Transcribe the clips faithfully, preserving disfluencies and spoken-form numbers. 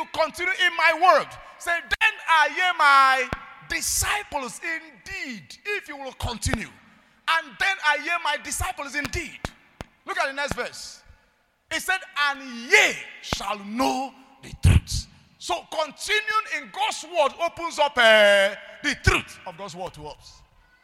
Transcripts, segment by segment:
you continue in my word, say, then are ye my disciples indeed, if you will continue. And then are ye my disciples indeed. Look at the next verse. It said, and ye shall know the truth. So continuing in God's word opens up uh, the truth of God's word to us.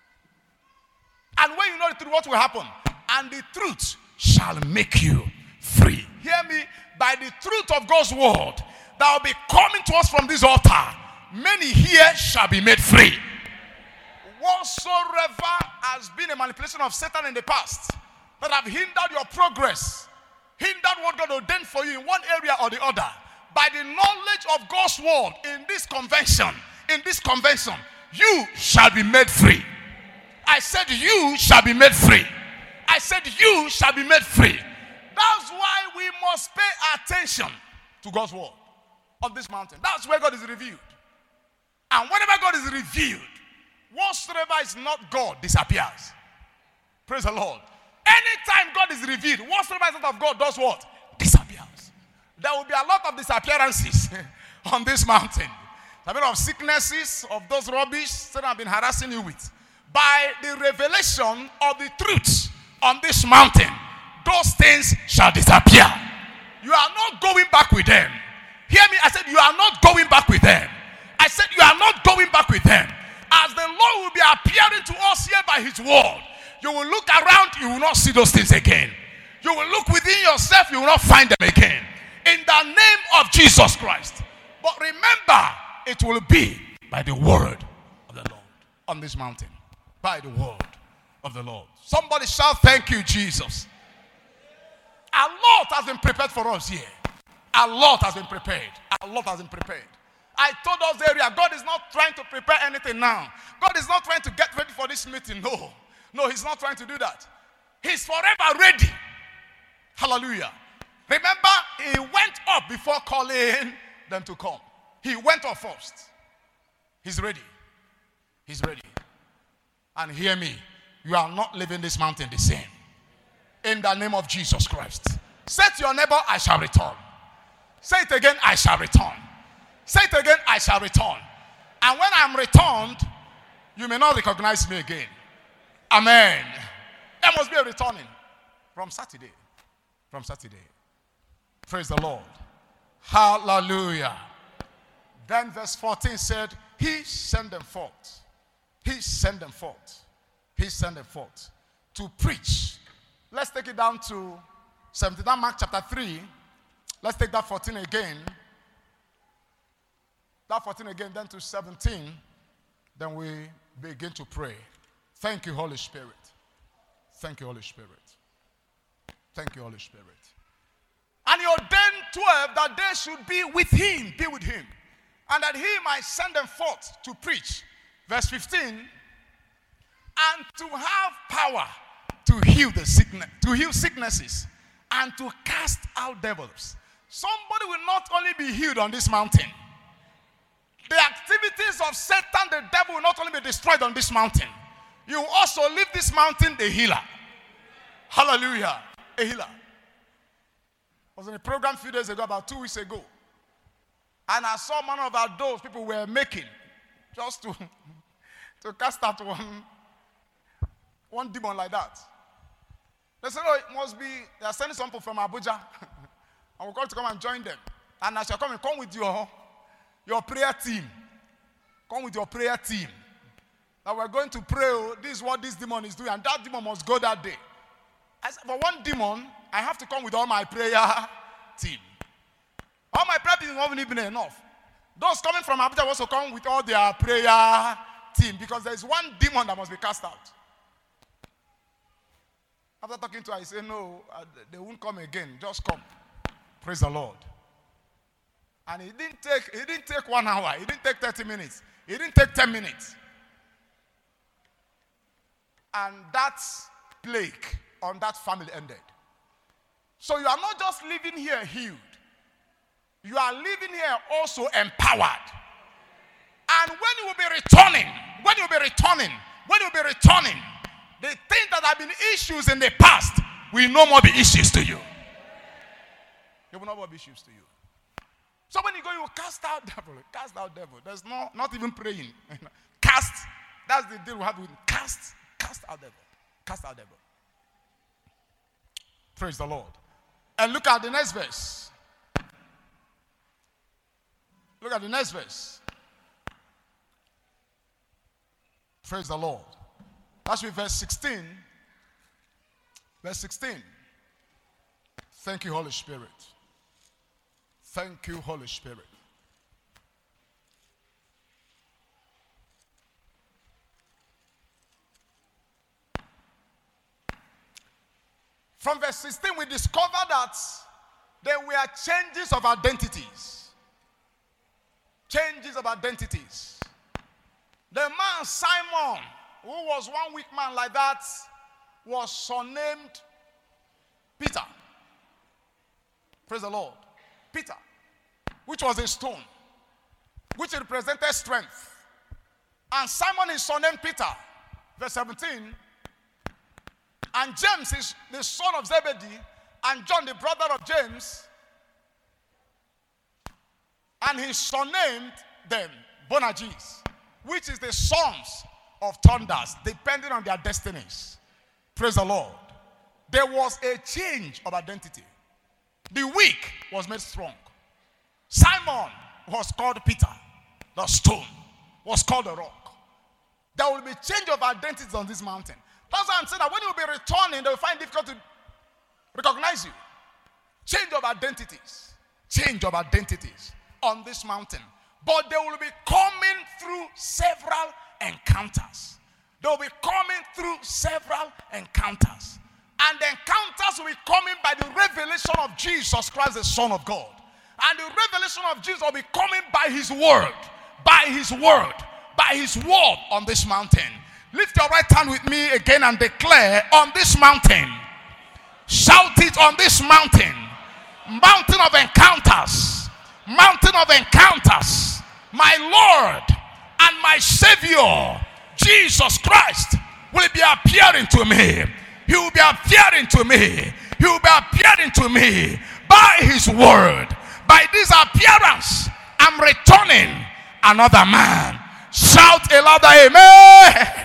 And when you know the truth, what will happen? And the truth shall make you free. Hear me, by the truth of God's word that will be coming to us from this altar, many here shall be made free. Whatsoever has been a manipulation of Satan in the past that have hindered your progress, hindered what God ordained for you in one area or the other, by the knowledge of God's word in this convention, in this convention, you shall be made free. I said you shall be made free. I said you shall be made free. That's why we must pay attention to God's word on this mountain. That's where God is revealed. And whenever God is revealed, whatsoever is not God disappears. Praise the Lord. Anytime God is revealed, whatsoever is not of God does what? Disappears. There will be a lot of disappearances on this mountain. A bit of sicknesses, of those rubbish that I've been harassing you with. By the revelation of the truth on this mountain, those things shall disappear. You are not going back with them. Hear me, I said you are not going back with them. I said you are not going back with them. As the Lord will be appearing to us here by his word, you will look around, you will not see those things again. You will look within yourself, you will not find them again. In the name of Jesus Christ. But remember, it will be by the word of the Lord on this mountain. By the word of the Lord. Somebody shout, thank you, Jesus. A lot has been prepared for us here. A lot has been prepared. A lot has been prepared. I told us area, God is not trying to prepare anything now. God is not trying to get ready for this meeting. No. No, he's not trying to do that. He's forever ready. Hallelujah. Remember, he went up before calling them to come. He went up first. He's ready. He's ready. And hear me, you are not leaving this mountain the same. In the name of Jesus Christ. Say to your neighbor, I shall return. Say it again, I shall return. Say it again, I shall return. And when I'm returned, you may not recognize me again. Amen. There must be a returning from Saturday. From Saturday. Praise the Lord. Hallelujah. Then verse fourteen said, he sent them forth. He sent them forth. He sent them forth to preach. Let's take it down to seventeen, Mark chapter three. Let's take that fourteen again. That fourteen again, then to seventeen. Then we begin to pray. Thank you, Holy Spirit. Thank you, Holy Spirit. Thank you, Holy Spirit. And he ordained twelve that they should be with him, be with him, and that he might send them forth to preach. Verse fifteen, and to have power to heal the sickness, to heal sicknesses, and to cast out devils. Somebody will not only be healed on this mountain. The activities of Satan, the devil, will not only be destroyed on this mountain. You will also leave this mountain a healer. Hallelujah. A healer. I was in a program a few days ago, about two weeks ago. And I saw one of our those people were making just to, to cast out one, one demon like that. They said, oh, it must be, they are sending some people from Abuja. And we're going to come and join them. And as you're coming, come with your, your prayer team. Come with your prayer team. That we're going to pray, oh, this is what this demon is doing. And that demon must go that day. I said, for one demon, I have to come with all my prayer team. All my prayer team is not even enough. Those coming from Abuja also come with all their prayer team. Because there is one demon that must be cast out. After talking to her, I said, no, uh, they won't come again. Just come. Praise the Lord. And it didn't take, it didn't take one hour. It didn't take thirty minutes. It didn't take ten minutes. And that plague on that family ended. So you are not just living here healed. You are living here also empowered. And when you will be returning, when you will be returning, when you will be returning, the things that have been issues in the past will no more be issues to you. It will no more be issues to you. So when you go, you will cast out devil. Cast out devil. There's no, not even praying. Cast. That's the deal we have with cast. Cast out devil. Cast out devil. Praise the Lord. And look at the next verse. Look at the next verse. Praise the Lord. That's with verse sixteen. Verse sixteen. Thank you, Holy Spirit. Thank you, Holy Spirit. From verse sixteen, we discover that there were changes of identities. Changes of identities. The man Simon, who was one weak man like that, was surnamed Peter. Praise the Lord. Peter, which was a stone, which represented strength. And Simon is surnamed Peter. Verse seventeen. And James is the son of Zebedee, and John the brother of James. And he surnamed them Boanerges, which is the sons of thunders, depending on their destinies. Praise the Lord. There was a change of identity. The weak was made strong. Simon was called Peter. The stone was called the rock. There will be change of identities on this mountain. That's why I'm saying that when you will be returning, they will find it difficult to recognize you. Change of identities. Change of identities on this mountain. But they will be coming through several encounters. They will be coming through several encounters. And the encounters will be coming by the revelation of Jesus Christ, the Son of God. And the revelation of Jesus will be coming by his word. By his word. By his word on this mountain. Lift your right hand with me again and declare, on this mountain. Shout it, on this mountain. Mountain of encounters. Mountain of encounters. My Lord and my Savior, Jesus Christ, will be appearing to me. He will be appearing to me. He will be appearing to me by his word. By this appearance, I'm returning another man. Shout a louder amen.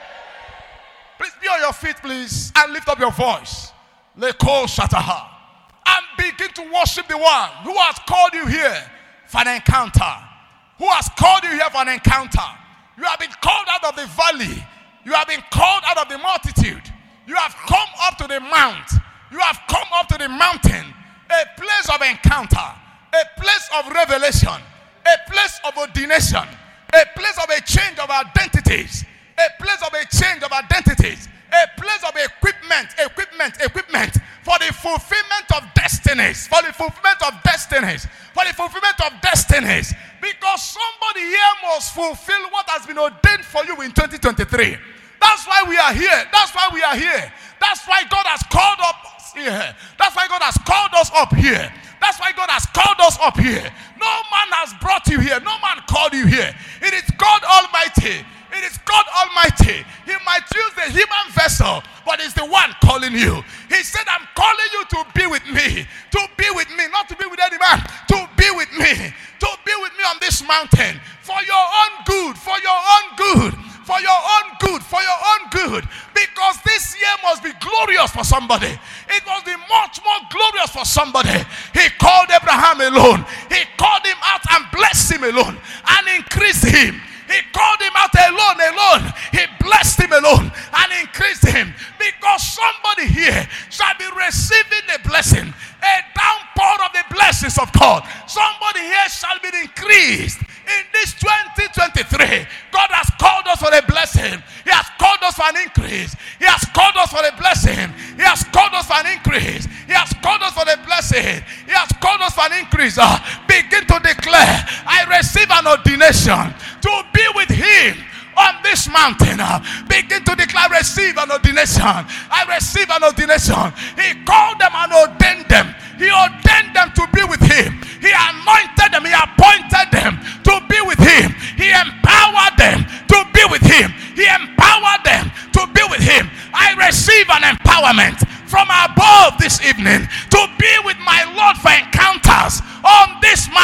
Please be on your feet, please, and lift up your voice. Leko shataha. And begin to worship the one who has called you here for an encounter. Who has called you here for an encounter. You have been called out of the valley. You have been called out of the multitude. You have come up to the mount. You have come up to the mountain. A place of encounter. A place of revelation. A place of ordination. A place of a change of identities. A place of a change of identities. A place of equipment, equipment, equipment for the fulfillment of destinies. For the fulfillment of destinies. For the fulfillment of destinies. Because somebody here must fulfill what has been ordained for you in twenty twenty-three. That's why we are here. That's why we are here. That's why God has called us here. That's why God has called us up here. That's why God has called us up here. No man has brought you here. No man called you here. It is God Almighty. It is God Almighty. He might use the human vessel, but it's the one calling you. He said, I'm calling you to be with me. To be with me. Not to be with any man. To be with me. To be with me on this mountain. For your own good. For your own good. For your own good. For your own good. Because this year must be glorious for somebody. It must be much more glorious for somebody. He called Abraham alone. He called him out and blessed him alone. And increased him. He called him out alone, alone. He blessed him alone and increased him. Because somebody here shall be receiving a blessing, a downpour of the blessings of God. Somebody here shall be increased in this twenty twenty-three. God has called us for a blessing. He has called us for an increase. He has called us for a blessing. He has called us for an increase. He has called us for a blessing. He has called us for an increase. Uh, begin to declare, I receive an ordination to be with him on this mountain. Uh, begin to declare, receive an ordination. I receive an ordination. He called them and ordained them. He ordained them to be with him. He anointed them. He appointed them to be with him. He empowered them to be with him. He empowered them to be with him. I receive an empowerment from above this evening to be with my Lord for encounters on this mountain.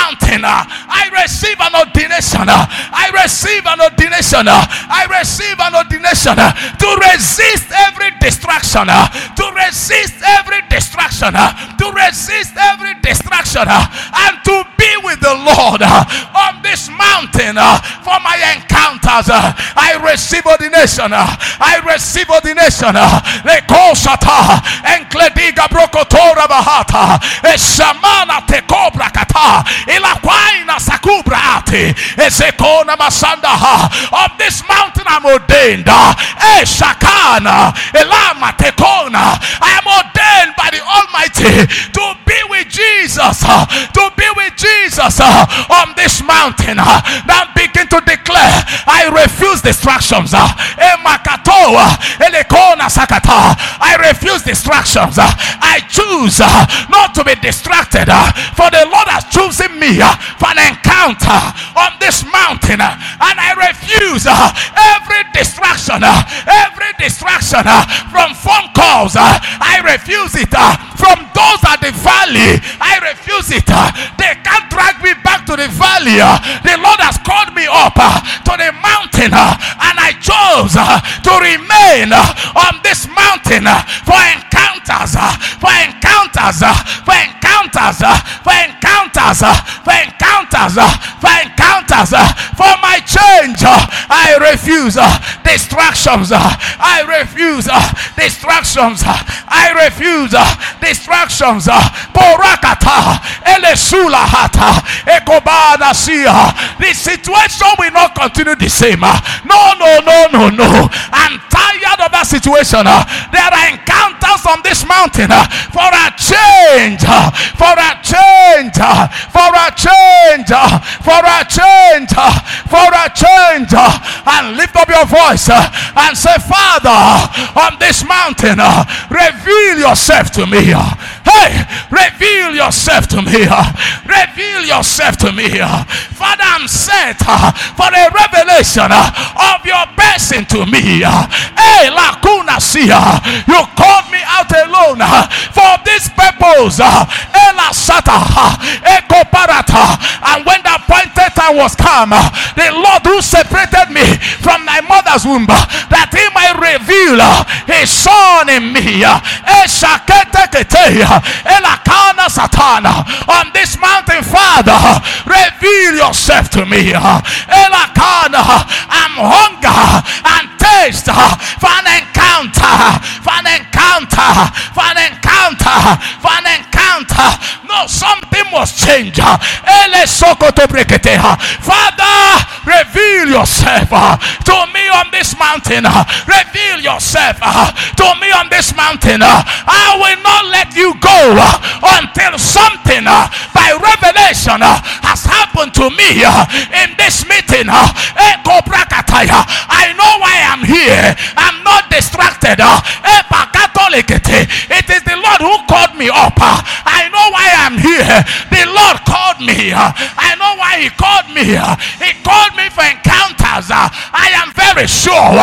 mountain, uh, I receive an ordination. Uh, I receive an ordination. Uh, I receive an ordination uh, to resist every distraction. Uh, to resist every distraction. Uh, to resist every distraction. Uh, and to be with the Lord uh, on this mountain uh, for my encounters. Uh, I receive ordination. Uh, I receive ordination. Le kosata enklediga brokotora bahata eshamana te cobra kata ilakwaina sakubra ate esekona masanda. Of this mountain I'm ordained. Eshakana elama tekona. I am ordained by the Almighty to be with Jesus. To be with Jesus on this mountain. Now begin to declare, I refuse distractions. Emakatoa elekona sakata. I refuse distractions. I choose not to be distracted, for the Lord has chosen me for an encounter on this mountain, and I refuse every distraction, every distraction from phone calls. I refuse it from those at the valley. I refuse it. They can't drag me back to the valley. The Lord has called me up to the mountain, and I chose to remain on this mountain for encounters, for encounters, for encounters, for encounters, for encounters, for encounters, for my change. I refuse distractions. I refuse distractions. I refuse distractions. Porakata elesula hata ekobana sia. The situation will not continue the same. No, no, no, no, no. I'm tired of that situation. There are encounters on this mountain for a change, for a change, for a change, for a change, for a change. And lift up your voice and say, Father, on this mountain, reveal yourself to me. Hey, reveal yourself to me. Reveal yourself to me. Father, I'm set for a revelation of your person to me. Hey, Lakuna Sia, you called me out alone for this purpose. Ela Sata, Eko Parata. And when the appointed time was come, the Lord who separated me from my mother's womb, that he might reveal his son in me. Elakana Satana. On this mountain, Father, reveal yourself to me. Elakana, I'm hunger and taste for an encounter, for an encounter, for an encounter, for an encounter. No, something must change. Father, reveal yourself to me on this mountain. Reveal yourself to me on this mountain. I will not let you go until something by revelation has happened to me in this meeting. I know why I'm here. I'm not distracted. It is the Lord who called me up. I know why I'm here. The Lord called me. I know why he called me. He called me for encounters. I am very sure.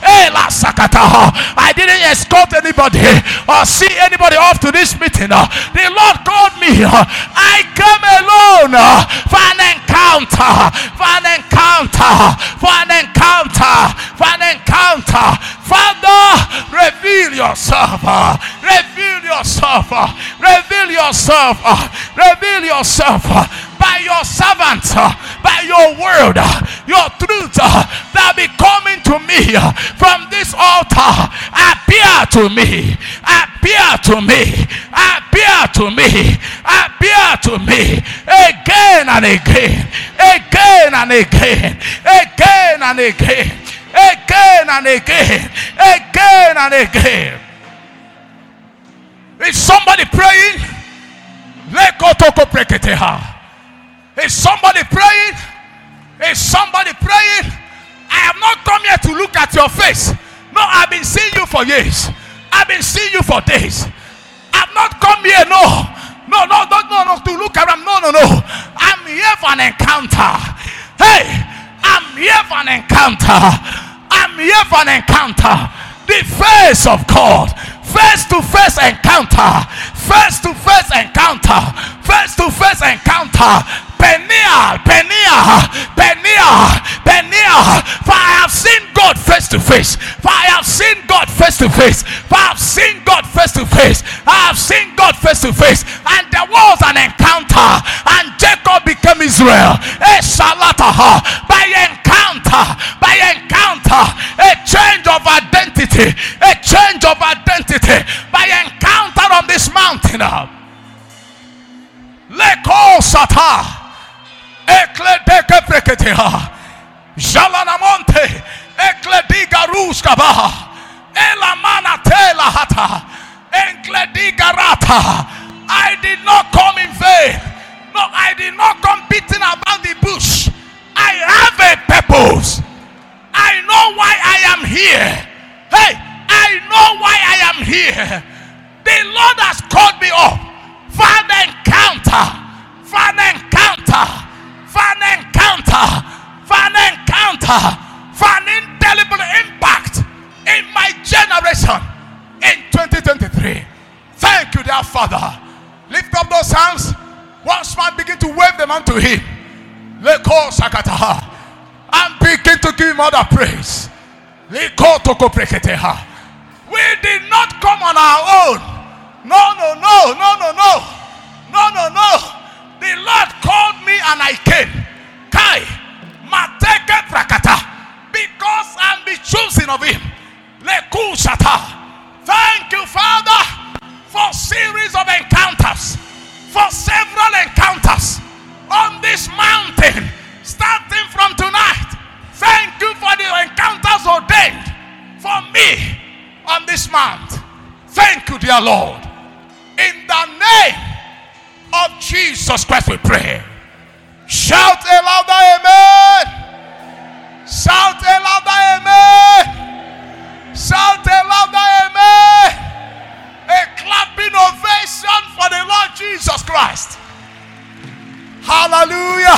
I didn't escort anybody or see anybody off to this meeting. The Lord called me. I came alone for an encounter. For an encounter. For an encounter. For an encounter. Father, reveal yourself. Reveal yourself. Reveal yourself. Reveal yourself by your servants, by your word, your truth that be coming to me from this altar. Appear to me. Appear to me. Appear to me. Appear to me again and again. Again and again. Again and again. Again and again. Again and again. Is somebody praying? Is somebody praying? Is somebody praying? I have not come here to look at your face. No, I've been seeing you for years. I've been seeing you for days. I've not come here, no. No, no, no, no, no, to look around. No, no, no. I'm here for an encounter. Hey, I'm here for an encounter. I'm here for an encounter. The face of God. Face to face encounter. Face to face encounter. Face to face encounter. Peniel, Peniel, Peniel, Peniel. For I have seen God face to face. For I have seen God face to face. For I have seen God face to face. I have seen God face to face. And there was an encounter, and Jacob became Israel. By encounter, by encounter, a change of identity, a change of identity, by encounter on this mountain. Leko sata, ekledeke preketeha, jalanamonte, eklediga ruskaba, elamana tela hata, eklediga rata. I did not come in vain. No, I did not come beating about the bush. I have a purpose. I know why I am here. Hey, I know why I am here. The Lord has called me up for an encounter, for an encounter, for an encounter, for an encounter, for an indelible impact in my generation in twenty twenty-three. Thank you, dear Father. Lift up those hands. Once man begin to wave them unto him. Leko sakataha. And begin to give him other praise. Leko toko preketeha. We did not come on our own. No, no, no, no, no, no. No, no, no. The Lord called me and I came. Kai. Mateke prakata. Because I'm the choosing of him. Leku shata. Thank you, Father, for series of encounters. For several encounters on this mountain, starting from tonight. Thank you for the encounters ordained for me on this mount. Thank you, dear Lord. In the name of Jesus Christ we pray. Shout a louder amen. Shout a louder amen. Shout a louder amen. A clapping ovation for the Lord Jesus Christ. Hallelujah.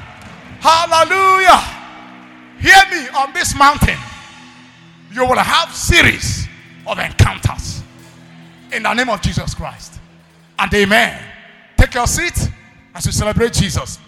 Hallelujah. Hear me on this mountain. You will have series of encounters in the name of Jesus Christ. And amen. Take your seat as we celebrate Jesus.